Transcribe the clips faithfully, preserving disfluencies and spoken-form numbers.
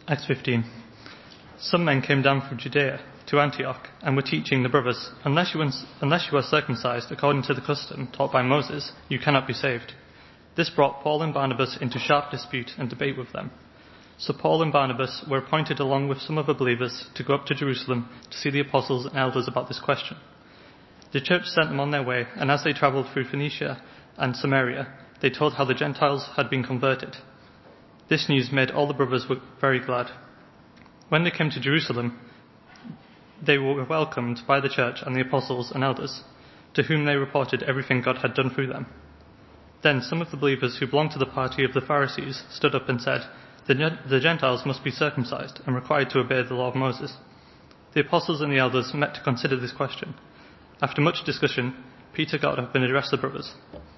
Acts fifteen. Some men came down from Judea to Antioch and were teaching the brothers, unless you, unless you are circumcised according to the custom taught by Moses, you cannot be saved. This brought Paul and Barnabas into sharp dispute and debate with them. So Paul and Barnabas were appointed along with some other believers to go up to Jerusalem to see the apostles and elders about this question. The church sent them on their way, and as they travelled through Phoenicia and Samaria, they told how the Gentiles had been converted. This news made all the brothers very glad. When they came to Jerusalem, they were welcomed by the church and the apostles and elders, to whom they reported everything God had done through them. Then some of the believers who belonged to the party of the Pharisees stood up and said, The Gentiles must be circumcised and required to obey the law of Moses. The apostles and the elders met to consider this question. After much discussion, Peter got up and addressed the brothers.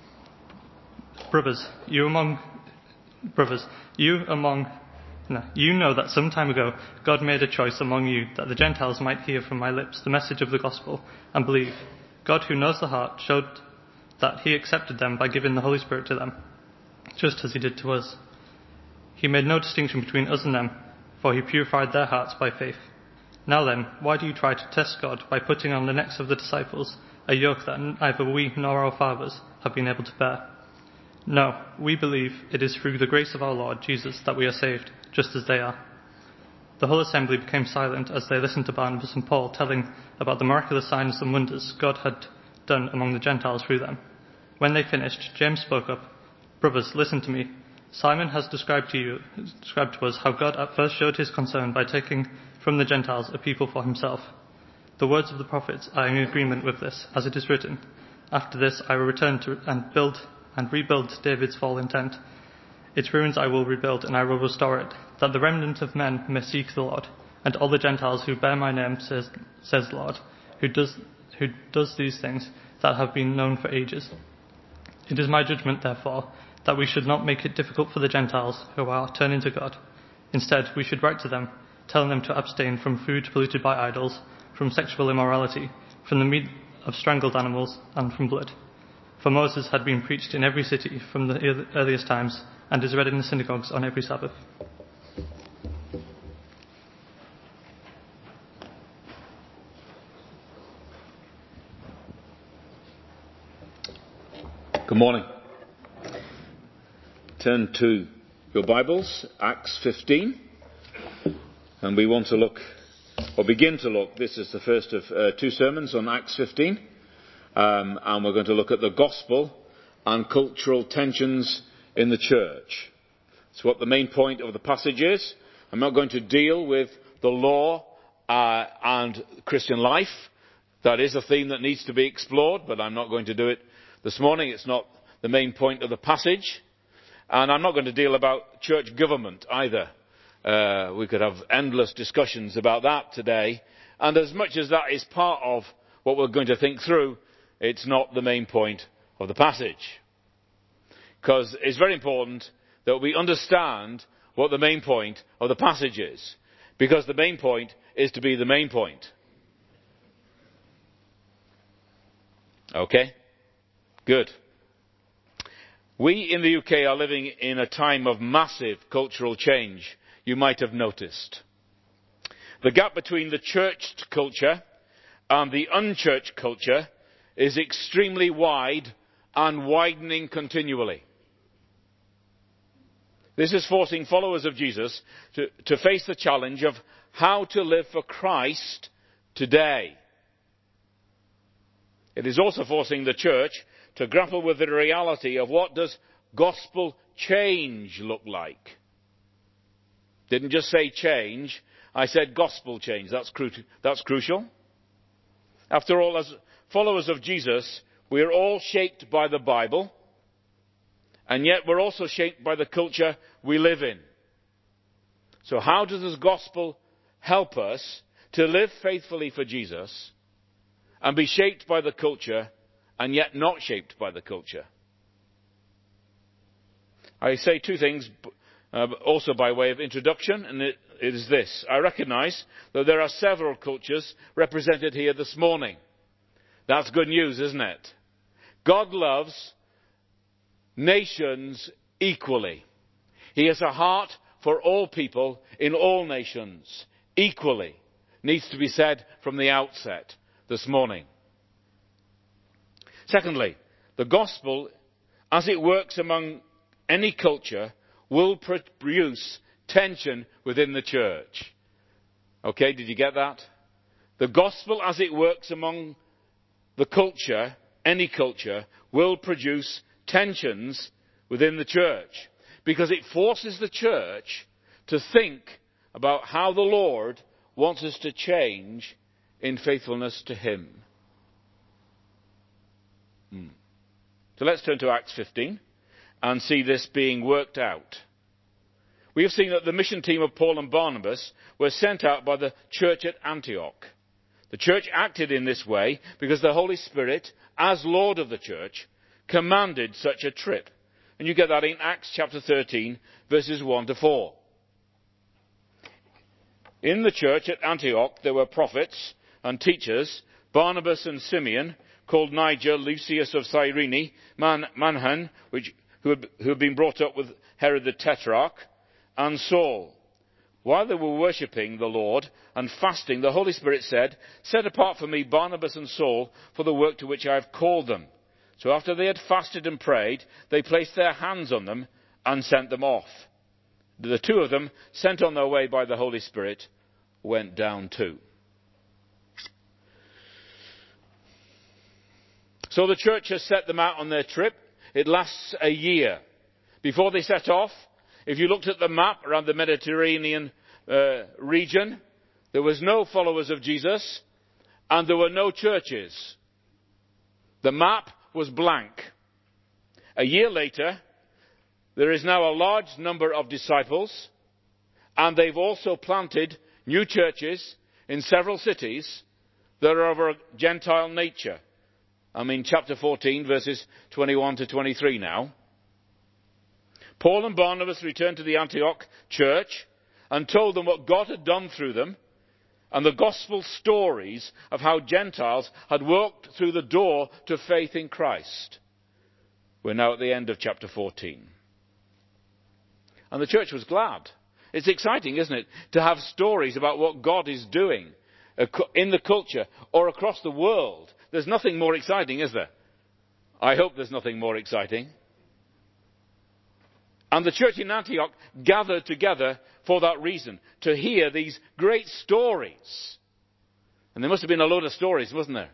Brothers, you among brothers, you among no, you know that some time ago God made a choice among you that the Gentiles might hear from my lips the message of the gospel and believe. God, who knows the heart, showed that he accepted them by giving the Holy Spirit to them, just as he did to us. He made no distinction between us and them, for he purified their hearts by faith. Now then, why do you try to test God by putting on the necks of the disciples a yoke that neither we nor our fathers have been able to bear? No, we believe it is through the grace of our Lord Jesus that we are saved, just as they are. The whole assembly became silent as they listened to Barnabas and Paul telling about the miraculous signs and wonders God had done among the Gentiles through them. When they finished, James spoke up. Brothers, listen to me. Simon has described to you, described to us how God at first showed his concern by taking from the Gentiles a people for himself. The words of the prophets are in agreement with this, as it is written, After this I will return to and build and rebuild David's fallen tent. Its ruins I will rebuild, and I will restore it, that the remnant of men may seek the Lord, and all the Gentiles who bear my name, says, says the Lord, who does, who does these things that have been known for ages. It is my judgment, therefore, that we should not make it difficult for the Gentiles who are turning to God. Instead, we should write to them, telling them to abstain from food polluted by idols, from sexual immorality, from the meat of strangled animals, and from blood. For Moses had been preached in every city from the earliest times, and is read in the synagogues on every Sabbath. Good morning. Turn to your Bibles, Acts fifteen, and we want to look, or begin to look, this is the first of uh, two sermons on Acts fifteen, um, and we're going to look at the gospel and cultural tensions in the church. It's what the main point of the passage is. I'm not going to deal with the law uh, and Christian life. That is a theme that needs to be explored, but I'm not going to do it this morning. It's not the main point of the passage. And I'm not going to deal about church government either. Uh, we could have endless discussions about that today. And as much as that is part of what we're going to think through, it's not the main point of the passage. Because it's very important that we understand what the main point of the passage is. Because the main point is to be the main point. Okay? Good. We in the U K are living in a time of massive cultural change, you might have noticed. The gap between the churched culture and the unchurched culture is extremely wide and widening continually. This is forcing followers of Jesus to, to face the challenge of how to live for Christ today. It is also forcing the church to grapple with the reality of what does gospel change look like. Didn't just say change, I said gospel change. That's, cru- that's crucial. After all, as followers of Jesus, we are all shaped by the Bible, and yet we're also shaped by the culture we live in. So how does this gospel help us to live faithfully for Jesus and be shaped by the culture and yet not shaped by the culture? I say two things uh, also by way of introduction, and it, it is this. I recognise that there are several cultures represented here this morning. That's good news, isn't it? God loves nations equally. He has a heart for all people in all nations, equally, needs to be said from the outset this morning. Secondly, the gospel, as it works among any culture, will produce tension within the church. Okay, did you get that? The gospel, as it works among the culture, any culture, will produce tensions within the church, because it forces the church to think about how the Lord wants us to change in faithfulness to him. Hmm. So let's turn to Acts fifteen and see this being worked out. We have seen that the mission team of Paul and Barnabas were sent out by the church at Antioch. The church acted in this way because the Holy Spirit, as Lord of the church, commanded such a trip. And you get that in Acts chapter thirteen, verses one to four. In the church at Antioch there were prophets and teachers, Barnabas and Simeon, called Niger, Lucius of Cyrene, Man, Manhan, which, who, had, who had been brought up with Herod the Tetrarch, and Saul. While they were worshipping the Lord and fasting, the Holy Spirit said, "Set apart for me Barnabas and Saul for the work to which I have called them." So after they had fasted and prayed, they placed their hands on them and sent them off. The two of them, sent on their way by the Holy Spirit, went down too. So the church has set them out on their trip. It lasts a year. Before they set off, if you looked at the map around the Mediterranean uh, region, there was no followers of Jesus and there were no churches. The map was blank. A year later, there is now a large number of disciples, and they've also planted new churches in several cities that are of a Gentile nature. I'm in chapter fourteen, verses twenty-one to twenty-three now. Paul and Barnabas returned to the Antioch church and told them what God had done through them and the gospel stories of how Gentiles had walked through the door to faith in Christ. We're now at the end of chapter fourteen. And the church was glad. It's exciting, isn't it, to have stories about what God is doing in the culture or across the world. There's nothing more exciting, is there? I hope there's nothing more exciting. And the church in Antioch gathered together for that reason, to hear these great stories. And there must have been a load of stories, wasn't there?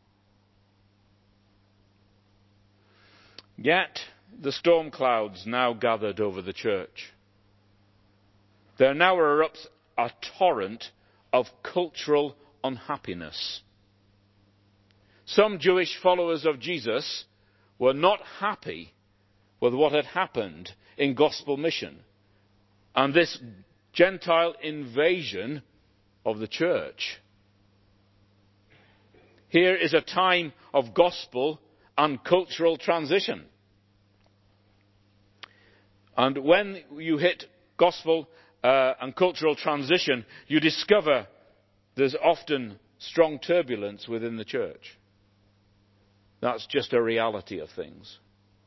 Yet the storm clouds now gathered over the church. There now erupts a torrent of cultural unhappiness. Some Jewish followers of Jesus were not happy with what had happened in gospel mission and this Gentile invasion of the church. Here is a time of gospel and cultural transition. And when you hit gospel uh, and cultural transition, you discover there's often strong turbulence within the church. That's just a reality of things.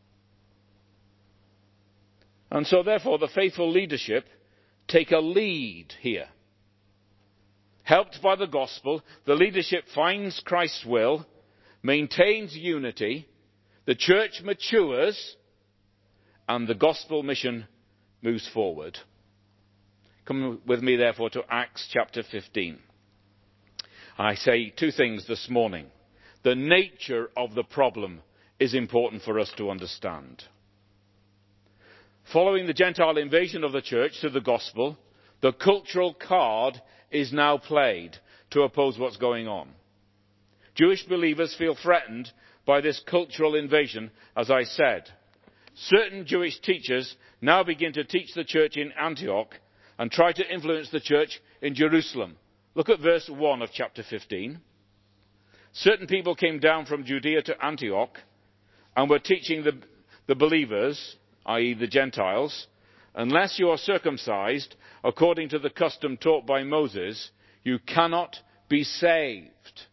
And so therefore the faithful leadership take a lead here. Helped by the gospel, the leadership finds Christ's will, maintains unity, the church matures, and the gospel mission moves forward. Come with me therefore to Acts chapter fifteen. I say two things this morning. The nature of the problem is important for us to understand. Following the Gentile invasion of the church to the gospel, the cultural card is now played to oppose what's going on. Jewish believers feel threatened by this cultural invasion, as I said. Certain Jewish teachers now begin to teach the church in Antioch and try to influence the church in Jerusalem. Look at verse one of chapter fifteen. Certain people came down from Judea to Antioch and were teaching the, the believers, that is the Gentiles, unless you are circumcised according to the custom taught by Moses, you cannot be saved.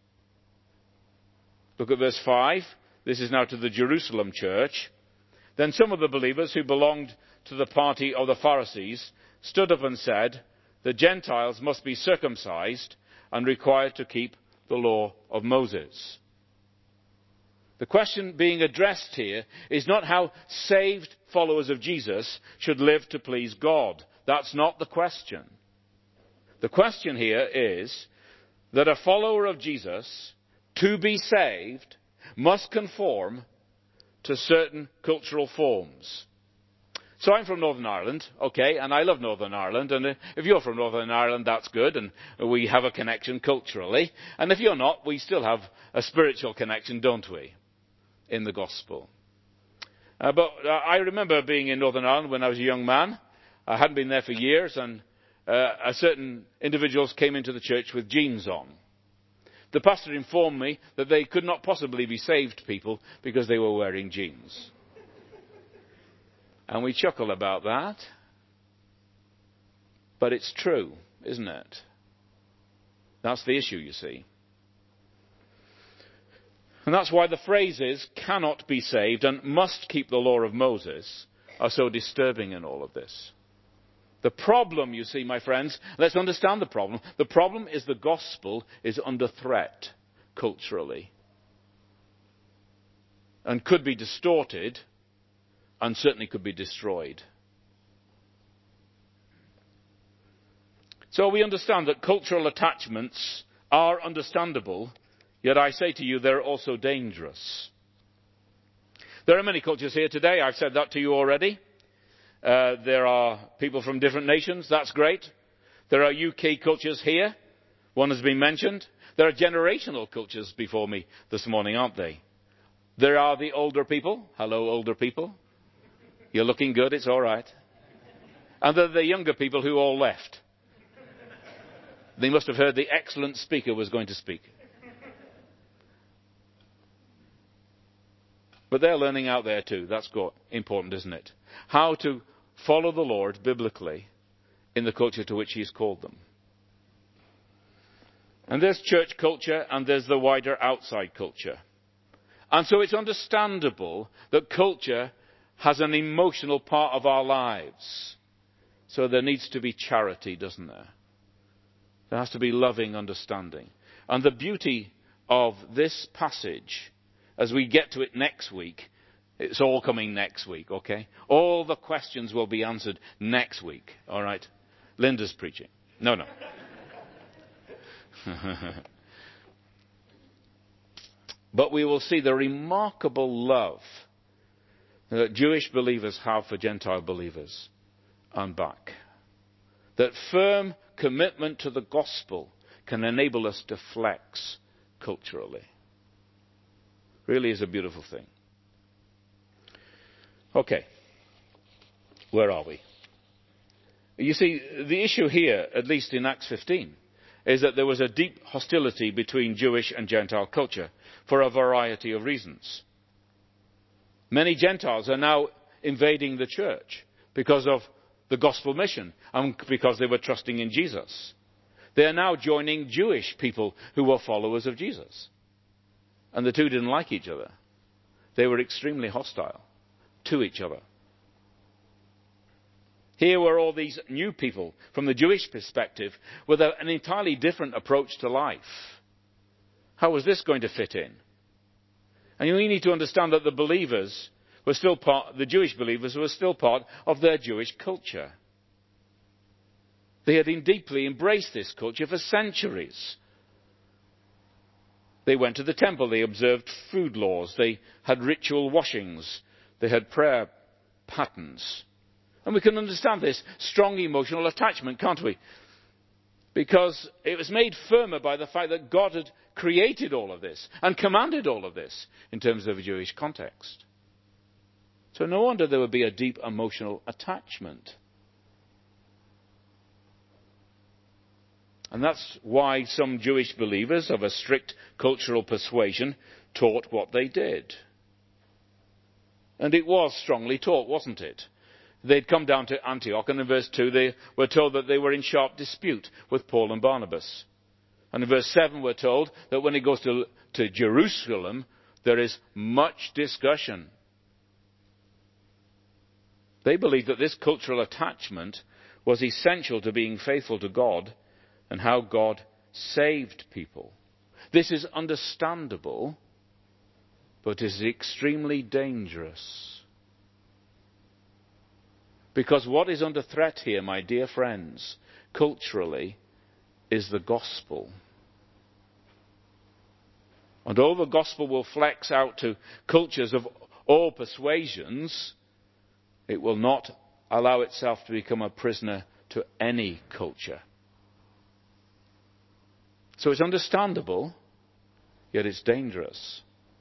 Look at verse five. This is now to the Jerusalem church. Then some of the believers who belonged to the party of the Pharisees stood up and said, the Gentiles must be circumcised and required to keep the law of Moses. The question being addressed here is not how saved followers of Jesus should live to please God. That's not the question. The question here is that a follower of Jesus, to be saved, must conform to certain cultural forms. So I'm from Northern Ireland, okay, and I love Northern Ireland, and if you're from Northern Ireland, that's good, and we have a connection culturally. And if you're not, we still have a spiritual connection, don't we, in the gospel. Uh, but uh, I remember being in Northern Ireland when I was a young man. I hadn't been there for years, and uh, a certain individuals came into the church with jeans on. The pastor informed me that they could not possibly be saved people because they were wearing jeans. And we chuckle about that. But it's true, isn't it? That's the issue, you see. And that's why the phrases cannot be saved and must keep the law of Moses are so disturbing in all of this. The problem, you see, my friends, let's understand the problem. The problem is the gospel is under threat culturally and could be distorted and certainly could be destroyed. So we understand that cultural attachments are understandable, yet I say to you they're also dangerous. There are many cultures here today. I've said that to you already. Uh, there are people from different nations. That's great. There are U K cultures here. One has been mentioned. There are generational cultures before me this morning, aren't they? There are the older people. Hello, older people. You're looking good. It's all right. And there are the younger people who all left. They must have heard the excellent speaker was going to speak. But they're learning out there too. That's important, isn't it? How to follow the Lord biblically in the culture to which He's called them. And there's church culture and there's the wider outside culture. And so it's understandable that culture has an emotional part of our lives. So there needs to be charity, doesn't there? There has to be loving understanding. And the beauty of this passage, as we get to it next week, it's all coming next week, okay? All the questions will be answered next week, all right? Linda's preaching. No, no. But we will see the remarkable love that Jewish believers have for Gentile believers and back. That firm commitment to the gospel can enable us to flex culturally. Really is a beautiful thing. Okay. Where are we? You see, the issue here, at least in Acts fifteen, is that there was a deep hostility between Jewish and Gentile culture for a variety of reasons. Many Gentiles are now invading the church because of the gospel mission and because they were trusting in Jesus. They are now joining Jewish people who were followers of Jesus. And the two didn't like each other. They were extremely hostile to each other. Here were all these new people from the Jewish perspective with a, an entirely different approach to life. How was this going to fit in? And we need to understand that the believers were still part, the Jewish believers were still part of their Jewish culture. They had deeply embraced this culture for centuries. They went to the temple, they observed food laws, they had ritual washings, they had prayer patterns. And we can understand this strong emotional attachment, can't we? Because it was made firmer by the fact that God had created all of this and commanded all of this in terms of a Jewish context. So no wonder there would be a deep emotional attachment. And that's why some Jewish believers of a strict cultural persuasion taught what they did. And it was strongly taught, wasn't it? They'd come down to Antioch, and in verse two they were told that they were in sharp dispute with Paul and Barnabas. And in verse seven we're told that when it goes to, to Jerusalem, there is much discussion. They believed that this cultural attachment was essential to being faithful to God and how God saved people. This is understandable, but is extremely dangerous. Because what is under threat here, my dear friends, culturally, is the gospel. And although the gospel will flex out to cultures of all persuasions, it will not allow itself to become a prisoner to any culture. So it's understandable, yet it's dangerous.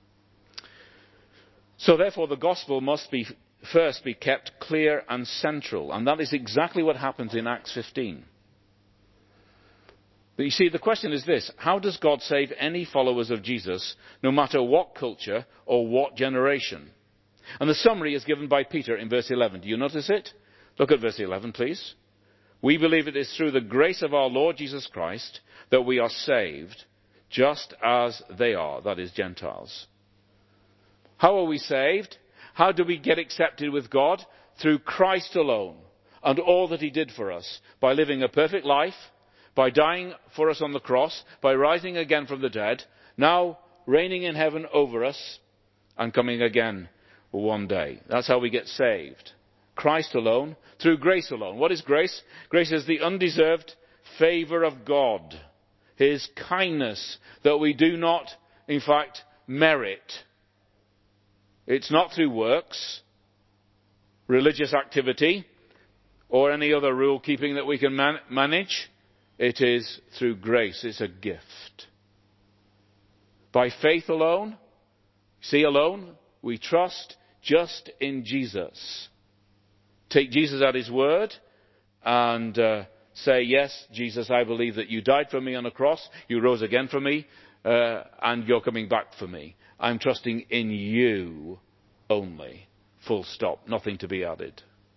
So therefore the gospel must be first be kept clear and central, and that is exactly what happens in Acts fifteen. But you see, the question is this: how does God save any followers of Jesus, no matter what culture or what generation? And the summary is given by Peter in verse eleven. Do you notice it? Look at verse eleven, please. We believe it is through the grace of our Lord Jesus Christ that we are saved, just as they are, that is, Gentiles. How are we saved? How do we get accepted with God? Through Christ alone and all that he did for us, by living a perfect life, by dying for us on the cross, by rising again from the dead, now reigning in heaven over us, and coming again one day. That's how we get saved. Christ alone, through grace alone. What is grace? Grace is the undeserved favour of God, his kindness that we do not, in fact, merit. It's not through works, religious activity, or any other rule keeping that we can man- manage. It is through grace. It's a gift. By faith alone, see alone, we trust just in Jesus. Take Jesus at his word and uh, say, yes, Jesus, I believe that you died for me on a cross, you rose again for me, uh, and you're coming back for me. I'm trusting in you only. Full stop. Nothing to be added.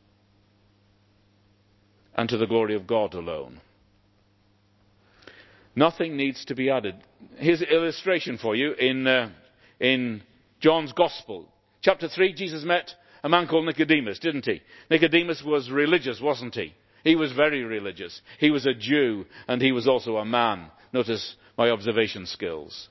And to the glory of God alone. Nothing needs to be added. Here's an illustration for you in, uh, in John's Gospel. Chapter three, Jesus met a man called Nicodemus, didn't he? Nicodemus was religious, wasn't he? He was very religious. He was a Jew, and he was also a man. Notice my observation skills.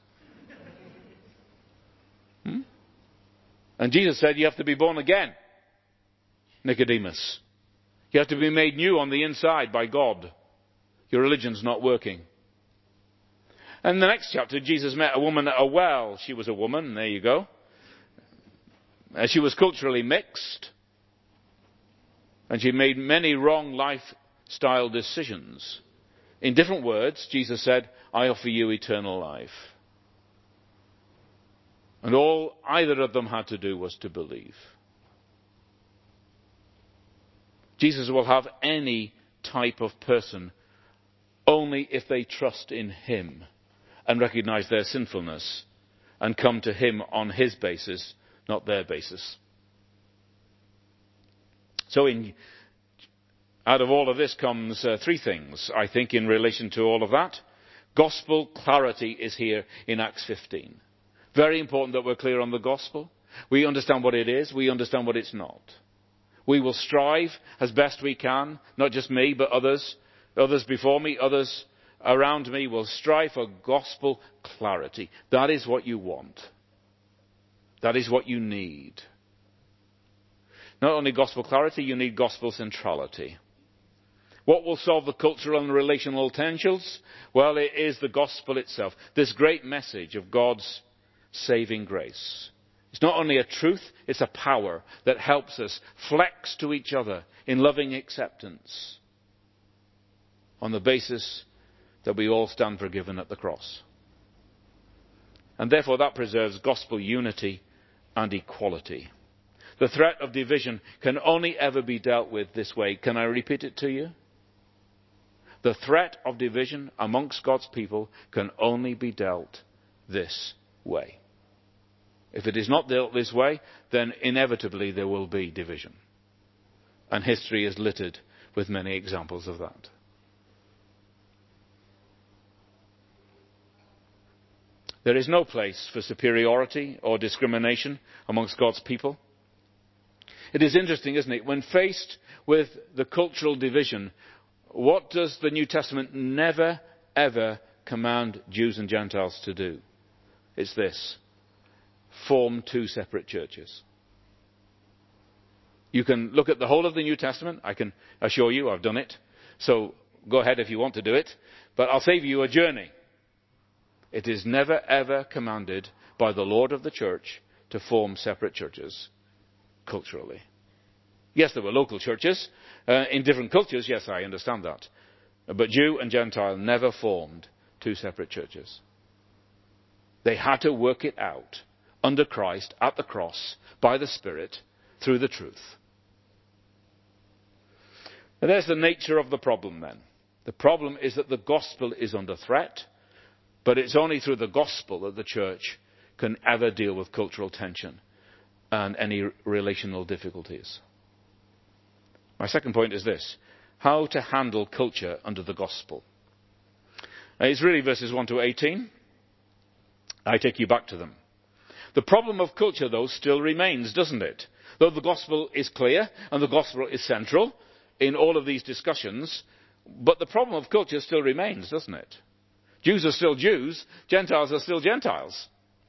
Hmm? And Jesus said, you have to be born again, Nicodemus. You have to be made new on the inside by God. Your religion's not working. And in the next chapter, Jesus met a woman at a well. She was a woman, there you go. Uh, she was culturally mixed. And she made many wrong lifestyle decisions. In different words, Jesus said, I offer you eternal life. And all either of them had to do was to believe. Jesus will have any type of person only if they trust in him and recognize their sinfulness and come to him on his basis, not their basis. So in, out of all of this comes uh, three things, I think, in relation to all of that. Gospel clarity is here in Acts fifteen. Very important that we're clear on the gospel. We understand what it is. We understand what it's not. We will strive as best we can, not just me, but others, others before me, others around me will strive for gospel clarity. That is what you want. That is what you need. Not only gospel clarity, you need gospel centrality. What will solve the cultural and relational tensions? Well, it is the gospel itself. This great message of God's saving grace. It's not only a truth, it's a power that helps us flex to each other in loving acceptance on the basis that we all stand forgiven at the cross. And therefore that preserves gospel unity and equality. The threat of division can only ever be dealt with this way. Can I repeat it to you? The threat of division amongst God's people can only be dealt this way. If it is not dealt this way, then inevitably there will be division. And history is littered with many examples of that. There is no place for superiority or discrimination amongst God's people. It is interesting, isn't it? When faced with the cultural division, what does the New Testament never, ever command Jews and Gentiles to do? It's this: form two separate churches. You can look at the whole of the New Testament. I can assure you I've done it. So go ahead if you want to do it. But I'll save you a journey. It is never, ever commanded by the Lord of the church to form separate churches culturally. Yes, there were local churches uh, in different cultures. Yes, I understand that. But Jew and Gentile never formed two separate churches. They had to work it out under Christ, at the cross, by the Spirit, through the truth. And there's the nature of the problem then. The problem is that the gospel is under threat, but it's only through the gospel that the church can ever deal with cultural tension and any relational difficulties. My second point is this: how to handle culture under the gospel. Now, it's really verses one to eighteen. I take you back to them. The problem of culture, though, still remains, doesn't it? Though the gospel is clear and the gospel is central in all of these discussions, but the problem of culture still remains, doesn't it? Jews are still Jews, Gentiles are still Gentiles.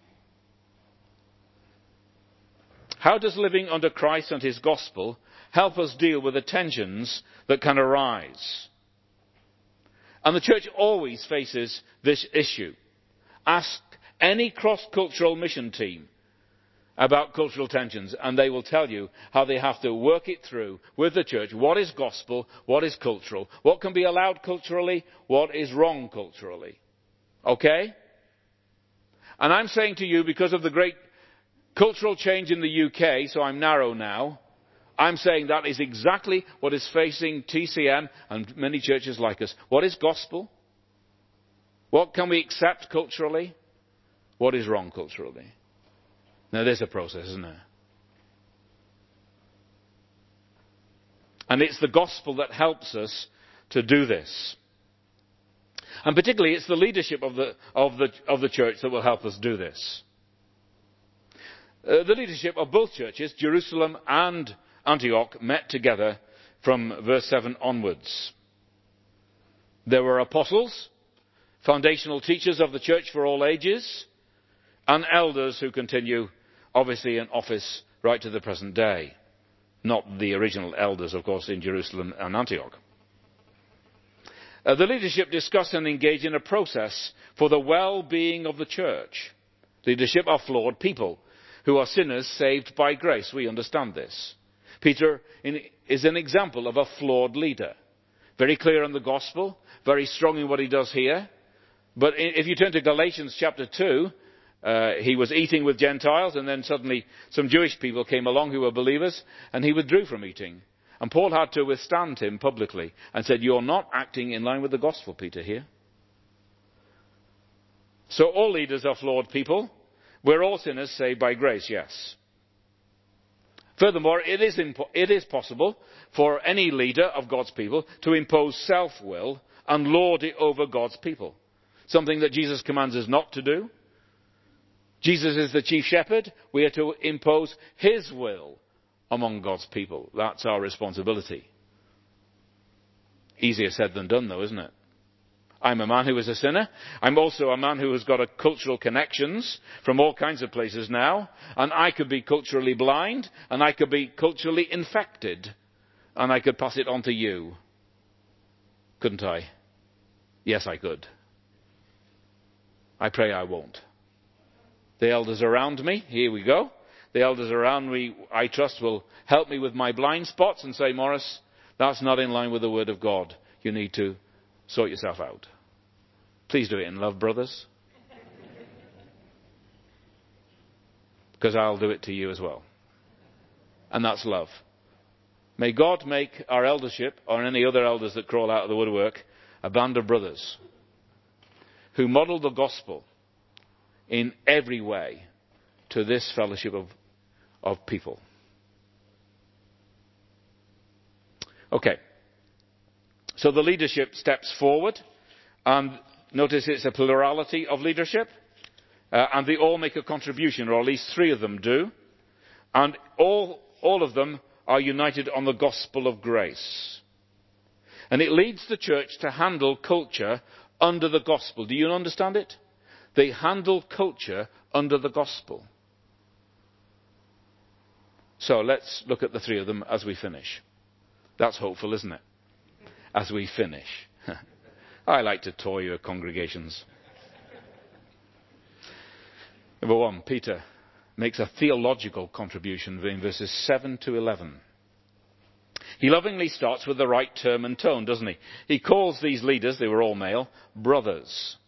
How does living under Christ and his gospel help us deal with the tensions that can arise? And the church always faces this issue. Ask any cross-cultural mission team about cultural tensions, and they will tell you how they have to work it through with the church. What is gospel? What is cultural? What can be allowed culturally? What is wrong culturally? Okay? And I'm saying to you, because of the great cultural change in the U K, so I'm narrow now, I'm saying that is exactly what is facing T C M and many churches like us. What is gospel? What can we accept culturally? What is wrong culturally? Now, there's a process, isn't there? And it's the gospel that helps us to do this. And particularly, it's the leadership of the, of the, of the church that will help us do this. Uh, the leadership of both churches, Jerusalem and Antioch, met together from verse seven onwards. There were apostles, foundational teachers of the church for all ages, and elders who continue, obviously, in office right to the present day. Not the original elders, of course, in Jerusalem and Antioch. Uh, the leadership discussed and engaged in a process for the well-being of the church. Leadership are flawed people who are sinners saved by grace. We understand this. Peter in, is an example of a flawed leader. Very clear on the gospel, very strong in what he does here. But if you turn to Galatians chapter two, uh, he was eating with Gentiles, and then suddenly some Jewish people came along who were believers, and he withdrew from eating. And Paul had to withstand him publicly and said, "You're not acting in line with the gospel, Peter, here." So all leaders are flawed people. We're all sinners saved by grace, yes. Furthermore, it is, impo- it is possible for any leader of God's people to impose self-will and lord it over God's people. Something that Jesus commands us not to do. Jesus is the chief shepherd. We are to impose his will among God's people. That's our responsibility. Easier said than done, though, isn't it? I'm a man who is a sinner. I'm also a man who has got a cultural connections from all kinds of places now. And I could be culturally blind, and I could be culturally infected, and I could pass it on to you. Couldn't I? Yes, I could. I pray I won't. The elders around me, here we go. The elders around me, I trust, will help me with my blind spots and say, "Morris, that's not in line with the word of God. You need to sort yourself out." Please do it in love, brothers. Because I'll do it to you as well. And that's love. May God make our eldership, or any other elders that crawl out of the woodwork, a band of brothers who model the gospel in every way to this fellowship of, of people. Okay. So the leadership steps forward, and notice it's a plurality of leadership, uh, and they all make a contribution, or at least three of them do, and all all of them are united on the gospel of grace. And it leads the church to handle culture under the gospel. Do you understand it? They handle culture under the gospel. So let's look at the three of them as we finish. That's hopeful, isn't it? As we finish. I like to toy with congregations. Number one, Peter makes a theological contribution in verses seven to eleven. He lovingly starts with the right term and tone, doesn't he? He calls these leaders, they were all male, brothers.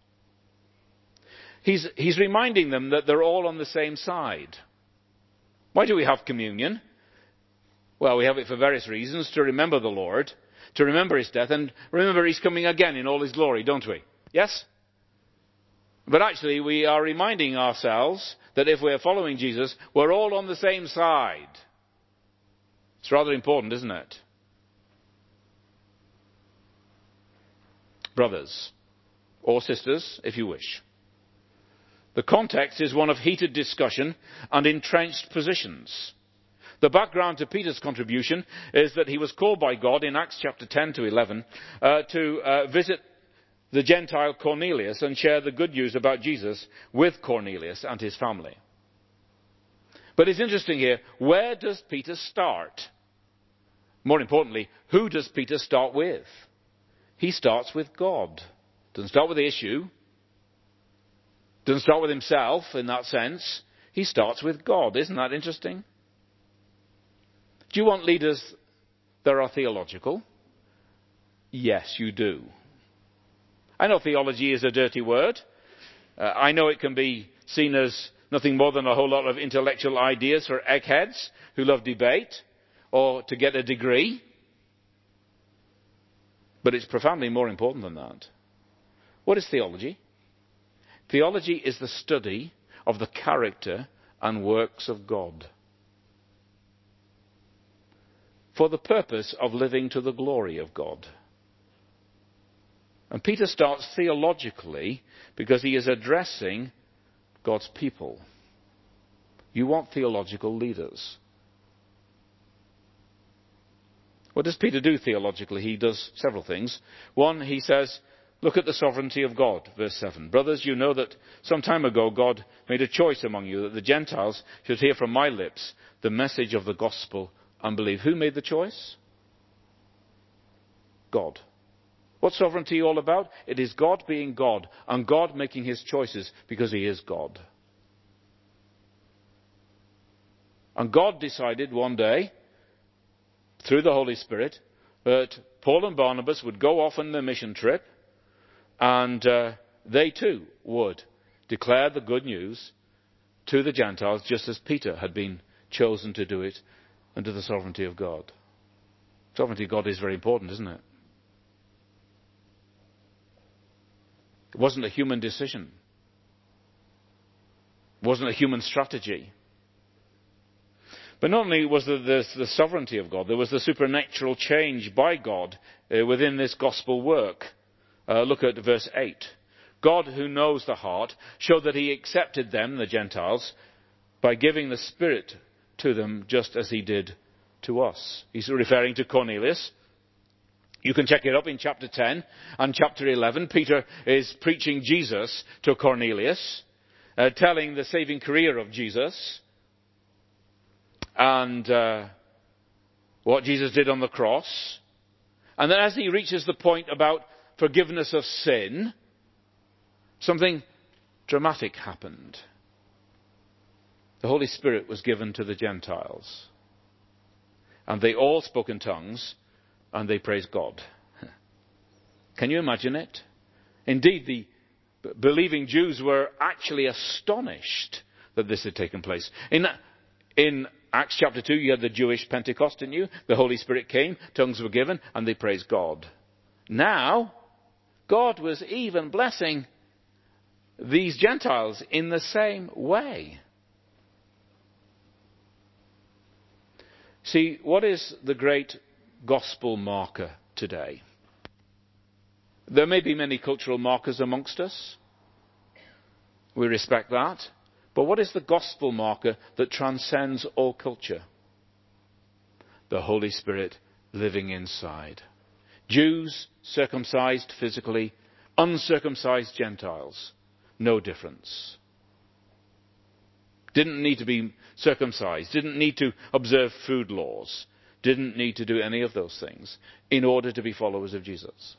He's, he's reminding them that they're all on the same side. Why do we have communion? Well, we have it for various reasons, to remember the Lord, to remember his death, and remember he's coming again in all his glory, don't we? Yes? But actually, we are reminding ourselves that if we're following Jesus, we're all on the same side. It's rather important, isn't it? Brothers, or sisters, if you wish. The context is one of heated discussion and entrenched positions. The background to Peter's contribution is that he was called by God in Acts chapter ten to eleven uh, to uh, visit the Gentile Cornelius and share the good news about Jesus with Cornelius and his family. But it's interesting here, where does Peter start? More importantly, who does Peter start with? He starts with God. Doesn't start with the issue. Doesn't start with himself in that sense. He starts with God. Isn't that interesting? Do you want leaders that are theological? Yes, you do. I know theology is a dirty word. Uh, I know it can be seen as nothing more than a whole lot of intellectual ideas for eggheads who love debate or to get a degree. But it's profoundly more important than that. What is theology? Theology is the study of the character and works of God for the purpose of living to the glory of God. And Peter starts theologically because he is addressing God's people. You want theological leaders. What does Peter do theologically? He does several things. One, he says, look at the sovereignty of God, verse seven. Brothers, you know that some time ago God made a choice among you that the Gentiles should hear from my lips the message of the gospel and believe. Who made the choice? God. What's sovereignty all about? It is God being God and God making his choices because he is God. And God decided one day, through the Holy Spirit, that Paul and Barnabas would go off on their mission trip and uh, they too would declare the good news to the Gentiles just as Peter had been chosen to do it under the sovereignty of God. Sovereignty of God is very important, isn't it? It wasn't a human decision. It wasn't a human strategy. But not only was there the, the sovereignty of God, there was the supernatural change by God uh, within this gospel work. Uh, look at verse eight. God, who knows the heart, showed that he accepted them, the Gentiles, by giving the Spirit to them just as he did to us. He's referring to Cornelius. You can check it up in chapter ten and chapter eleven. Peter is preaching Jesus to Cornelius, uh, telling the saving career of Jesus and uh, what Jesus did on the cross. And then as he reaches the point about forgiveness of sin, something dramatic happened. The Holy Spirit was given to the Gentiles. And they all spoke in tongues, and they praised God. Can you imagine it? Indeed, the believing Jews were actually astonished that this had taken place. In, in Acts chapter two, you had the Jewish Pentecost, didn't you? The Holy Spirit came, tongues were given, and they praised God. Now, God was even blessing these Gentiles in the same way. See, what is the great gospel marker today? There may be many cultural markers amongst us. We respect that. But what is the gospel marker that transcends all culture? the Holy Spirit living inside. Jews, circumcised physically, uncircumcised Gentiles, no difference. Didn't need to be circumcised, didn't need to observe food laws, didn't need to do any of those things in order to be followers of Jesus.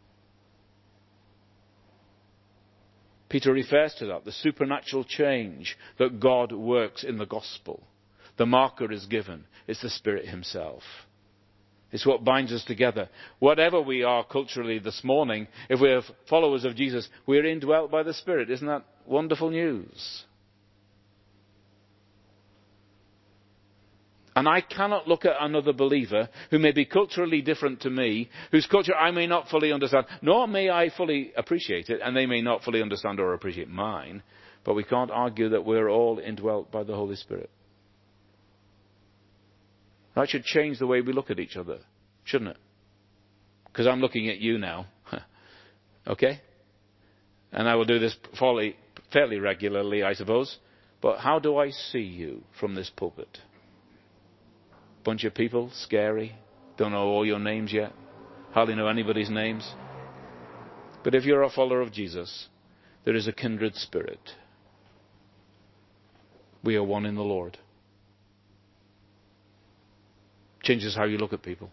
Peter refers to that, the supernatural change that God works in the gospel. The marker is given. It's the Spirit himself. It's what binds us together. Whatever we are culturally this morning, if we're followers of Jesus, we're indwelt by the Spirit. Isn't that wonderful news? And I cannot look at another believer who may be culturally different to me, whose culture I may not fully understand, nor may I fully appreciate it, and they may not fully understand or appreciate mine, but we can't argue that we're all indwelt by the Holy Spirit. That should change the way we look at each other, shouldn't it? Because I'm looking at you now. Okay? And I will do this fairly, fairly regularly, I suppose. But how do I see you from this pulpit? Bunch of people, scary, don't know all your names yet, hardly know anybody's names. But if you're a follower of Jesus, there is a kindred spirit. We are one in the Lord. Changes how you look at people.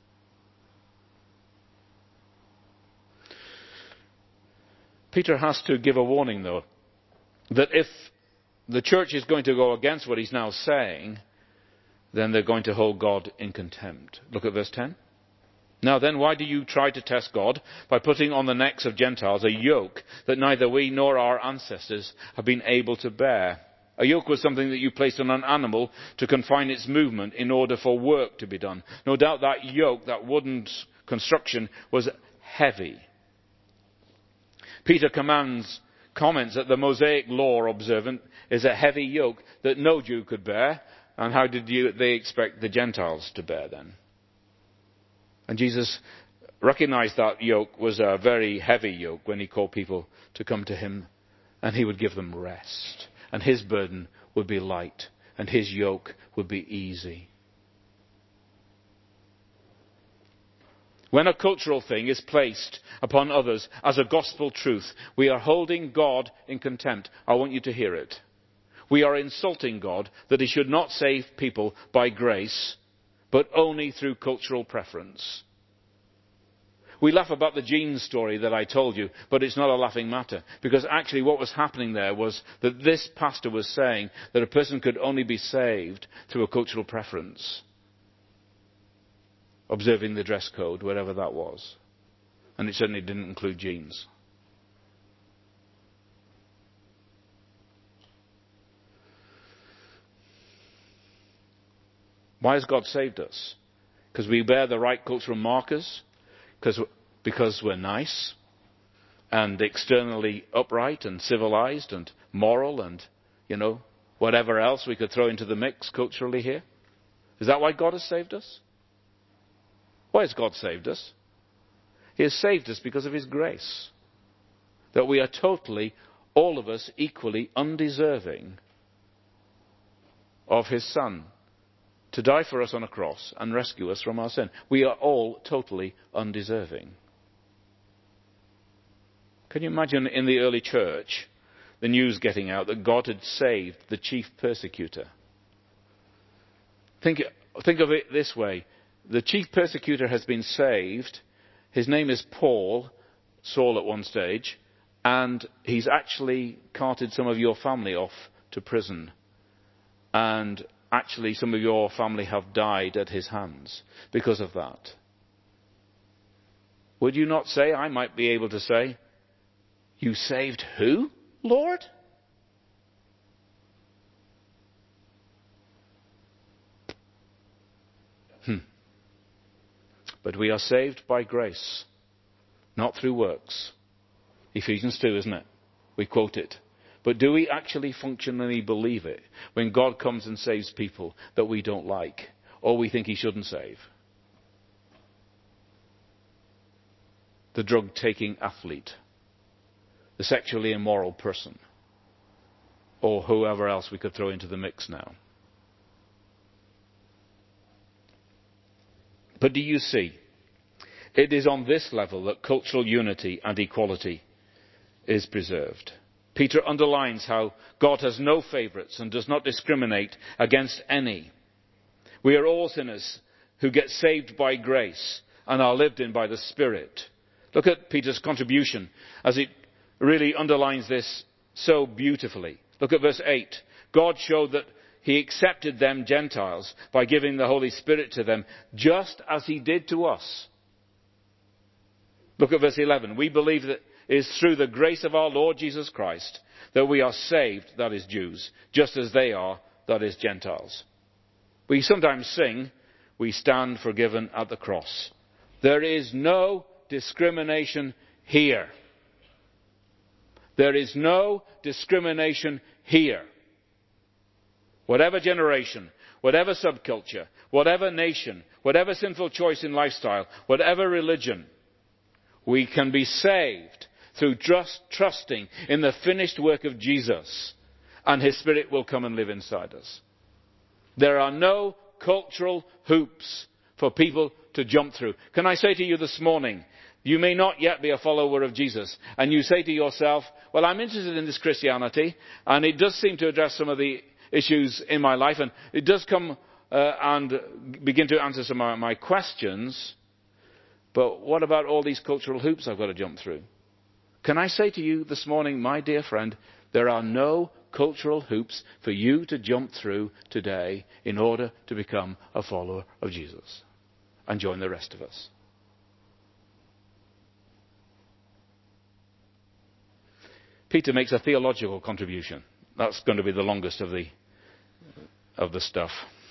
Peter has to give a warning, though, that if the church is going to go against what he's now saying, then they're going to hold God in contempt. Look at verse ten. Now then, why do you try to test God by putting on the necks of Gentiles a yoke that neither we nor our ancestors have been able to bear? A yoke was something that you placed on an animal to confine its movement in order for work to be done. No doubt that yoke, that wooden construction, was heavy. Peter commands, comments that the Mosaic law observant is a heavy yoke that no Jew could bear. And how did you, they expect the Gentiles to bear then? And Jesus recognized that yoke was a very heavy yoke when he called people to come to him, and he would give them rest. And his burden would be light, and his yoke would be easy. When a cultural thing is placed upon others as a gospel truth, we are holding God in contempt. I want you to hear it. We are insulting God that he should not save people by grace, but only through cultural preference. We laugh about the genes story that I told you, but it's not a laughing matter. Because actually what was happening there was that this pastor was saying that a person could only be saved through a cultural preference. Observing the dress code, wherever that was. And it certainly didn't include genes. Why has God saved us? Because we bear the right cultural markers? Because, because we're nice and externally upright and civilized and moral and, you know, whatever else we could throw into the mix culturally here? Is that why God has saved us? Why has God saved us? He has saved us because of his grace. That we are totally, all of us, equally undeserving of his Son to die for us on a cross and rescue us from our sin. We are all totally undeserving. Can you imagine in the early church the news getting out that God had saved the chief persecutor? Think, think of it this way. The chief persecutor has been saved. His name is Paul, Saul at one stage, and he's actually carted some of your family off to prison. And actually, some of your family have died at his hands because of that. Would you not say, I might be able to say, you saved who, Lord? Hmm. But we are saved by grace, not through works. Ephesians two, isn't it? We quote it. But do we actually functionally believe it when God comes and saves people that we don't like or we think he shouldn't save? The drug-taking athlete, the sexually immoral person, or whoever else we could throw into the mix now. But do you see? It is on this level that cultural unity and equality is preserved. Peter underlines how God has no favourites and does not discriminate against any. We are all sinners who get saved by grace and are lived in by the Spirit. Look at Peter's contribution as it really underlines this so beautifully. Look at verse eight. God showed that he accepted them, Gentiles, by giving the Holy Spirit to them, just as he did to us. Look at verse eleven. We believe that it is through the grace of our Lord Jesus Christ that we are saved, that is Jews, just as they are, that is Gentiles. We sometimes sing, we stand forgiven at the cross. There is no discrimination here. There is no discrimination here. Whatever generation, whatever subculture, whatever nation, whatever sinful choice in lifestyle, whatever religion, we can be saved through trust, trusting in the finished work of Jesus, and his Spirit will come and live inside us. There are no cultural hoops for people to jump through. Can I say to you this morning, you may not yet be a follower of Jesus, and you say to yourself, well, I'm interested in this Christianity, and it does seem to address some of the issues in my life, and it does come uh, and begin to answer some of my questions, but what about all these cultural hoops I've got to jump through? Can I say to you this morning, my dear friend, there are no cultural hoops for you to jump through today in order to become a follower of Jesus and join the rest of us. Peter makes a theological contribution. That's going to be the longest of the of the stuff.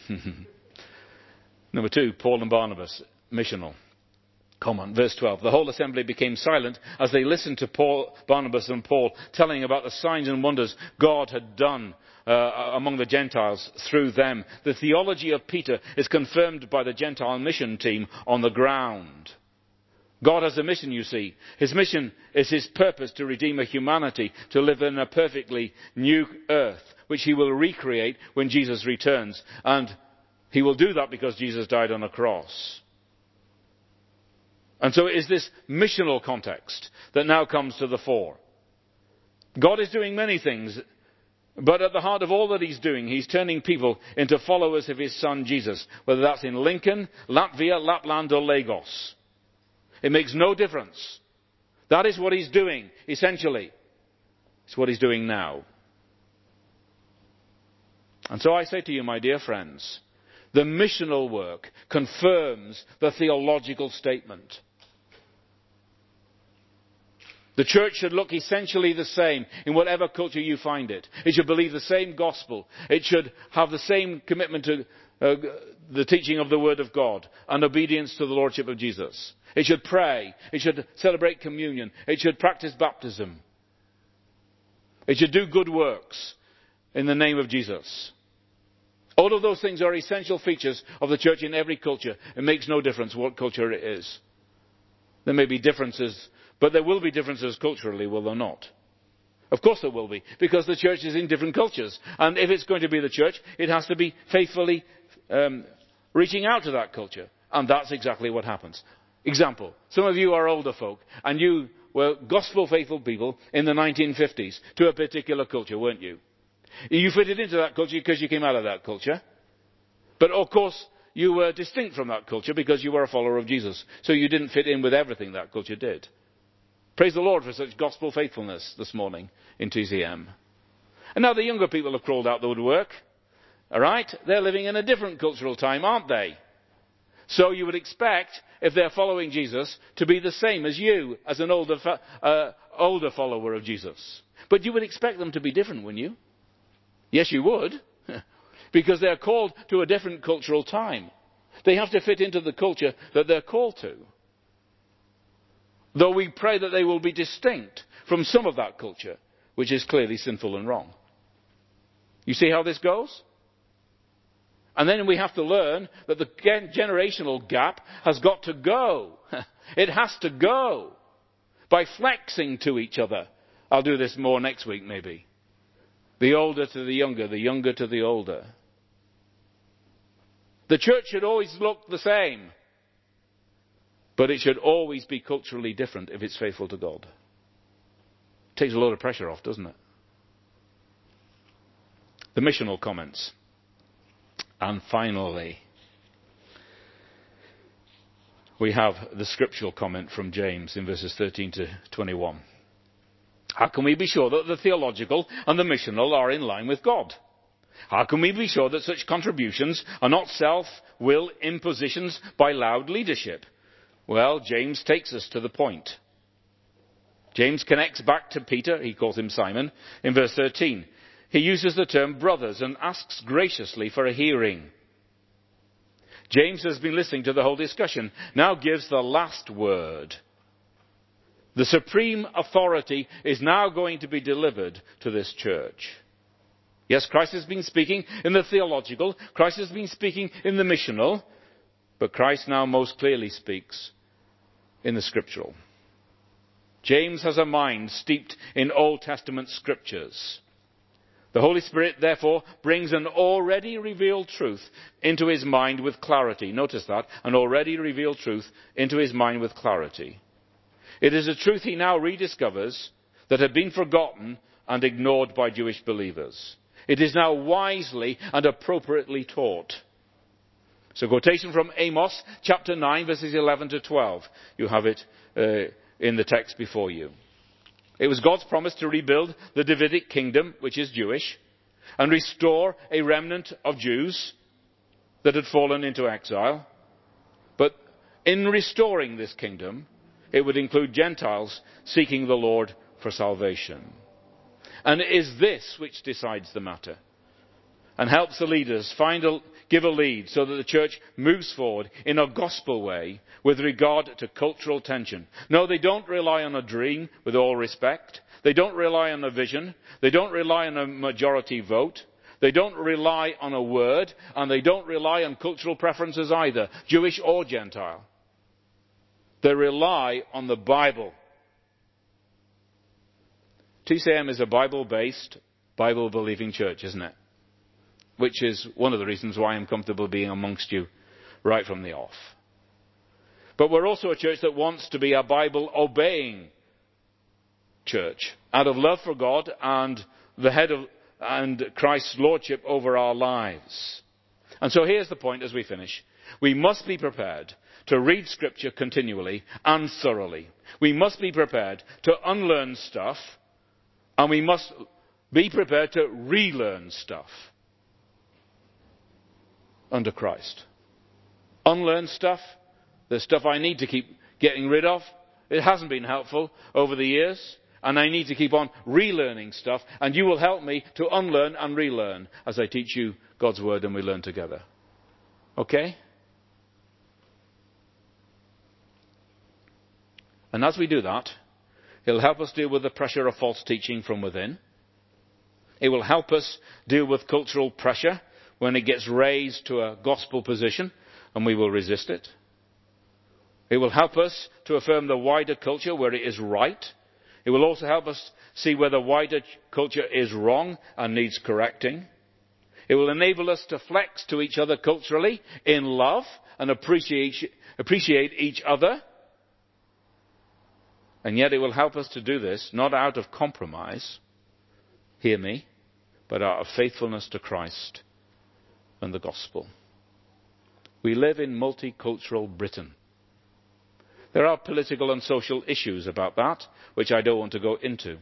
Number two, Paul and Barnabas, missional. Comment, verse twelve. The whole assembly became silent as they listened to Paul, Barnabas and Paul telling about the signs and wonders God had done uh, among the Gentiles through them. The theology of Peter is confirmed by the Gentile mission team on the ground. God has a mission, you see. His mission is his purpose to redeem a humanity, to live in a perfectly new earth, which he will recreate when Jesus returns. And he will do that because Jesus died on a cross. And so it is this missional context that now comes to the fore. God is doing many things, but at the heart of all that he's doing, he's turning people into followers of his son Jesus, whether that's in Lincoln, Latvia, Lapland or Lagos. It makes no difference. That is what he's doing, essentially. It's what he's doing now. And so I say to you, my dear friends, the missional work confirms the theological statement. The church should look essentially the same in whatever culture you find it. It should believe the same gospel. It should have the same commitment to uh, the teaching of the Word of God and obedience to the Lordship of Jesus. It should pray. It should celebrate communion. It should practice baptism. It should do good works in the name of Jesus. All of those things are essential features of the church in every culture. It makes no difference what culture it is. There may be differences, but there will be differences culturally, will there not? Of course there will be, because the church is in different cultures. And if it's going to be the church, it has to be faithfully um, reaching out to that culture. And that's exactly what happens. Example, some of you are older folk, and you were gospel-faithful people in the nineteen fifties to a particular culture, weren't you? You fitted into that culture because you came out of that culture. But of course, you were distinct from that culture because you were a follower of Jesus. So you didn't fit in with everything that culture did. Praise the Lord for such gospel faithfulness this morning in T C M. And now the younger people have crawled out the woodwork. All right? They're living in a different cultural time, aren't they? So you would expect, if they're following Jesus, to be the same as you, as an older, uh, older follower of Jesus. But you would expect them to be different, wouldn't you? Yes, you would. Because they're called to a different cultural time. They have to fit into the culture that they're called to. Though we pray that they will be distinct from some of that culture, which is clearly sinful and wrong. You see how this goes? And then we have to learn that the generational gap has got to go. It has to go. By flexing to each other. I'll do this more next week maybe. The older to the younger, the younger to the older. The church should always look the same. But it should always be culturally different if it's faithful to God. Takes a lot of pressure off, doesn't it? The missional comments. And finally, we have the scriptural comment from James in verses thirteen to twenty-one. How can we be sure that the theological and the missional are in line with God? How can we be sure that such contributions are not self-will impositions by loud leadership? Well, James takes us to the point. James connects back to Peter, he calls him Simon, in verse thirteen. He uses the term brothers and asks graciously for a hearing. James has been listening to the whole discussion, now gives the last word. The supreme authority is now going to be delivered to this church. Yes, Christ has been speaking in the theological, Christ has been speaking in the missional, but Christ now most clearly speaks in the scriptural. James has a mind steeped in Old Testament scriptures. The Holy Spirit, therefore, brings an already revealed truth into his mind with clarity. Notice that, an already revealed truth into his mind with clarity. It is a truth he now rediscovers that had been forgotten and ignored by Jewish believers. It is now wisely and appropriately taught. So, quotation from Amos, chapter nine, verses eleven to twelve. You have it uh, in the text before you. It was God's promise to rebuild the Davidic kingdom, which is Jewish, and restore a remnant of Jews that had fallen into exile. But in restoring this kingdom, it would include Gentiles seeking the Lord for salvation. And it is this which decides the matter and helps the leaders find a, give a lead so that the church moves forward in a gospel way with regard to cultural tension. No, they don't rely on a dream, with all respect. They don't rely on a vision. They don't rely on a majority vote. They don't rely on a word, and they don't rely on cultural preferences either, Jewish or Gentile. They rely on the Bible. T C M is a Bible-based, Bible-believing church, isn't it? Which is one of the reasons why I'm comfortable being amongst you right from the off. But we're also a church that wants to be a Bible-obeying church, out of love for God and the head of and Christ's lordship over our lives. And so here's the point as we finish. We must be prepared to read Scripture continually and thoroughly. We must be prepared to unlearn stuff, and we must be prepared to relearn stuff under Christ. Unlearn stuff, the stuff I need to keep getting rid of. It hasn't been helpful over the years, and I need to keep on relearning stuff, and you will help me to unlearn and relearn as I teach you God's Word and we learn together. Okay? And as we do that, it'll help us deal with the pressure of false teaching from within. It will help us deal with cultural pressure when it gets raised to a gospel position, and we will resist it. It will help us to affirm the wider culture where it is right. It will also help us see where the wider culture is wrong and needs correcting. It will enable us to flex to each other culturally in love and appreciate, appreciate each other. And yet it will help us to do this not out of compromise, hear me, but out of faithfulness to Christ and the gospel. We live in multicultural Britain. There are political and social issues about that, which I don't want to go into.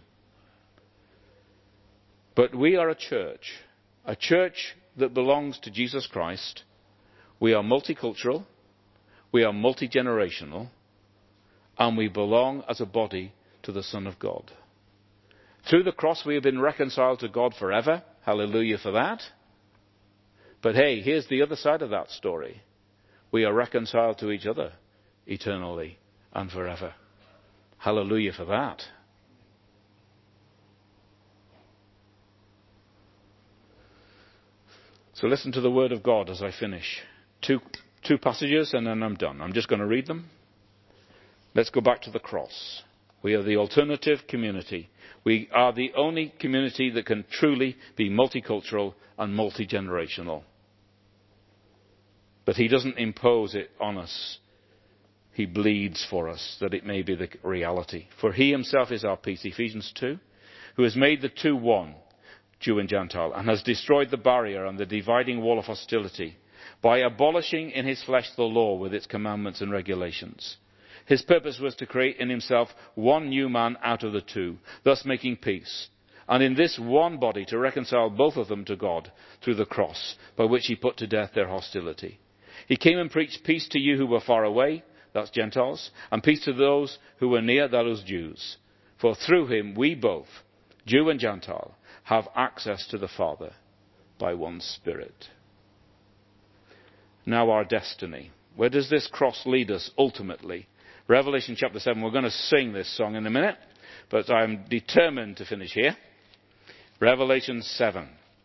But we are a church, a church that belongs to Jesus Christ. We are multicultural, we are multi-generational, and we belong as a body to the Son of God. Through the cross we have been reconciled to God forever. Hallelujah for that. But hey, here's the other side of that story. We are reconciled to each other eternally and forever. Hallelujah for that. So listen to the word of God as I finish. Two, two passages and then I'm done. I'm just going to read them. Let's go back to the cross. We are the alternative community. We are the only community that can truly be multicultural and multi-generational. But he doesn't impose it on us. He he bleeds for us, that it may be the reality. For he himself is our peace, Ephesians two, who has made the two one, Jew and Gentile, and has destroyed the barrier and the dividing wall of hostility by abolishing in his flesh the law with its commandments and regulations. His purpose was to create in himself one new man out of the two, thus making peace, and in this one body to reconcile both of them to God through the cross, by which he put to death their hostility. He came and preached peace to you who were far away, that's Gentiles, and peace to those who were near, that is Jews. For through him we both, Jew and Gentile, have access to the Father by one Spirit. Now our destiny. Where does this cross lead us ultimately? Revelation chapter seven. We're going to sing this song in a minute, but I'm determined to finish here. Revelation seven.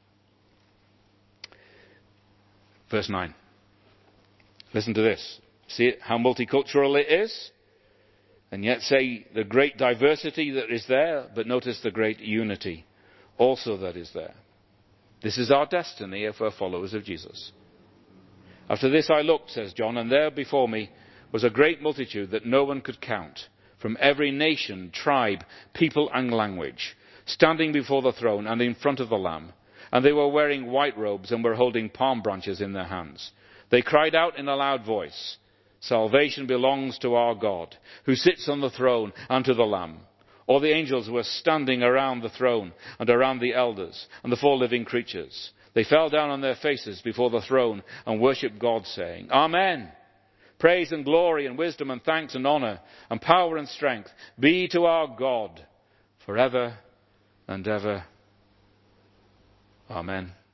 Verse nine. Listen to this. See how multicultural it is? And yet say the great diversity that is there, but notice the great unity also that is there. This is our destiny if we're followers of Jesus. After this I looked, says John, and there before me was a great multitude that no one could count, from every nation, tribe, people and language, standing before the throne and in front of the Lamb. And they were wearing white robes and were holding palm branches in their hands. They cried out in a loud voice, "Salvation belongs to our God, who sits on the throne, and to the Lamb." All the angels were standing around the throne and around the elders and the four living creatures. They fell down on their faces before the throne and worshipped God, saying, "Amen. Praise and glory and wisdom and thanks and honor and power and strength be to our God forever and ever. Amen."